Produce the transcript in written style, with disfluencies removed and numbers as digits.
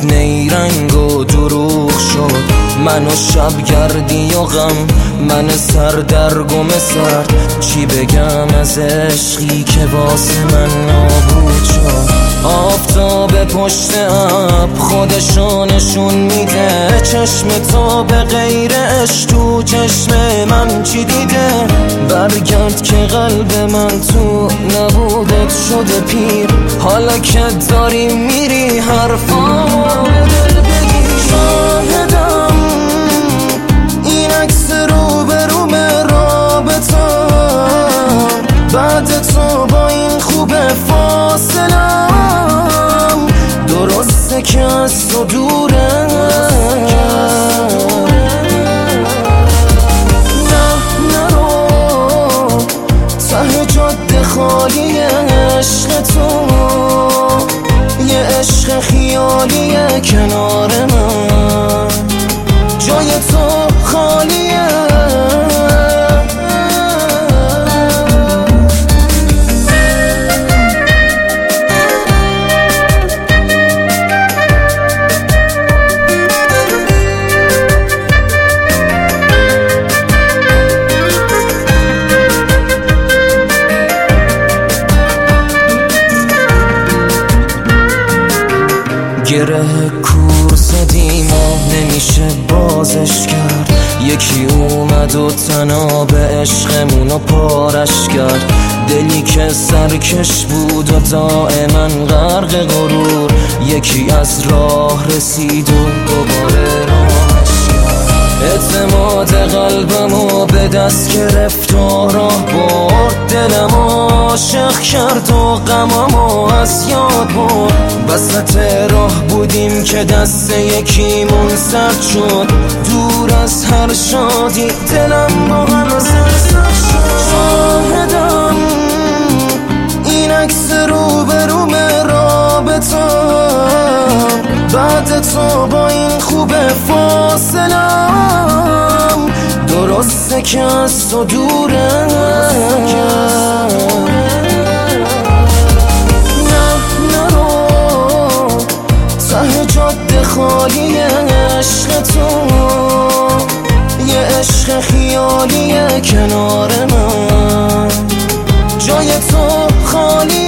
نیرنگ و دروغ شد. من و شبگردی و غم، من سردرگم سرد. چی بگم از عشقی که واسه من نابود شد. آفتاب پشت ابر خودشو نشون میده. چشم تو به غیر عشق تو چشم من چی دیده؟ برگرد که قلب من تو نبودت شده پیر. حالا که داری میری حرفامو به دل بگیر. شاهدم این عکس روبروم رابطم، بعد تو با این خوبه فاصلم. درسته که از تو دوره، خالی عشق تو، یه عشق خیالیه کنار من. جای تو خالیه. گره کور زدیم و نمیشه بازش کرد. یکی اومد و تناب عشقمونو پارش کرد. دلی که سرکش بود و دائما غرق غرور، یکی از راه رسید و دوباره راهش کرد. اعتماد قلبمو به دست گرفت و راه برد. دلمو عاشق کرد و غممو از یاد برد. وسط راه بودیم که دست یکیمون سرد شد. دور از هر شادی دلم با هم سرد شد. شاهدم این عکس روبروم رابطم، بعد تو با این خوبه فاصلم. درسته که از تو دوره، خالی عشق تو، یه عشق خیالیه کنار من. جای تو خالی